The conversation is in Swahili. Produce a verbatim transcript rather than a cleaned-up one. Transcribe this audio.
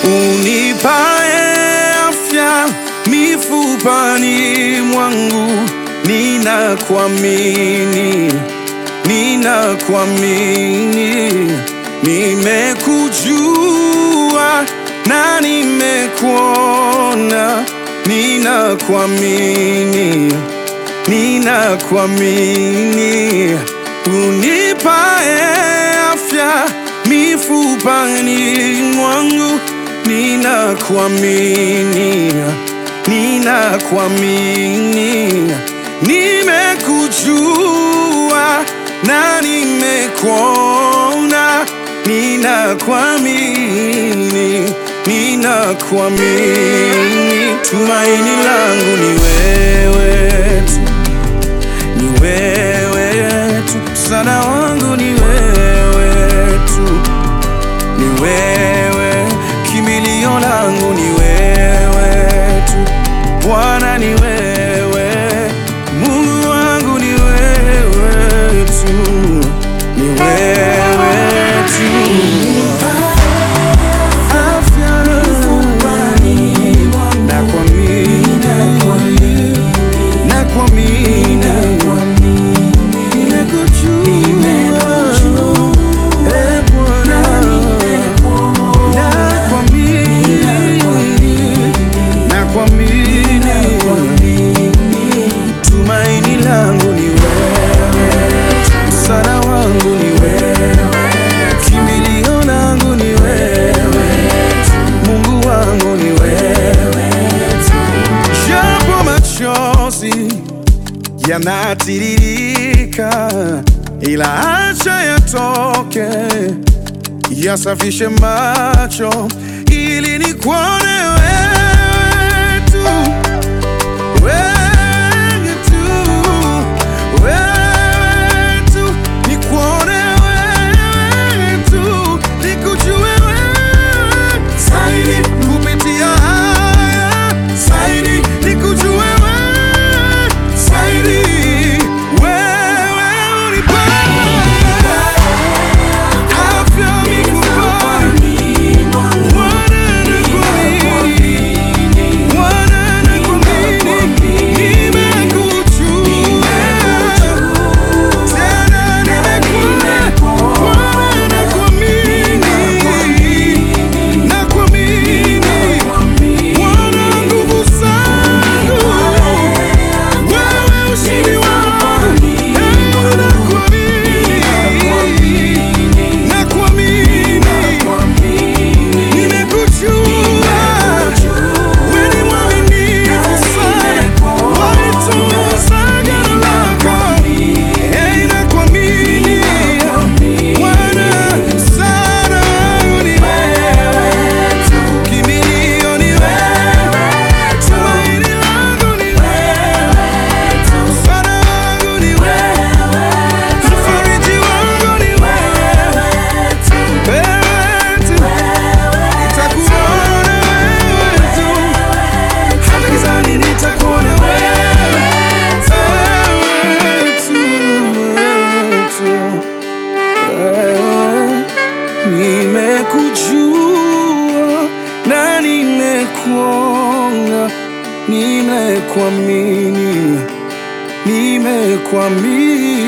unipae afya mifupani mwangu. Ninakuamini, ninakuamini, nimekujua na nimekuona. Ninakuamini, ninakuamini, unipae afya mifupani mwangu. Ninakuamini, ninakuamini, nimekujua na nimekuona. Ninakuamini, ninakuamini, tumaini langu ni wewe tu, ni wewe tu, msaada wangu ni wewe tu, ni wewe, kimbilio langu ni wewe tu, Bwana ni wewe, Mungu wangu ni wewe tu, ni wewe tu. Tumaini langu ni wewe, msaada wangu ni wewe, kimbilio langu ni wewe, Mungu wangu ni wewe. Japo machozi yanatiririka, ila acha yatoke, yasafishe macho ili nikuone wewe tu, wewe tu, wewe tu, nikuone wewe tu, nikujue wewe zaidi, kupitia haya zaidi, nikujue wewe zaidi. Wewe unipae afya mifupani, nimekujua na nimekuona. Nimekuamini, nimekuamini.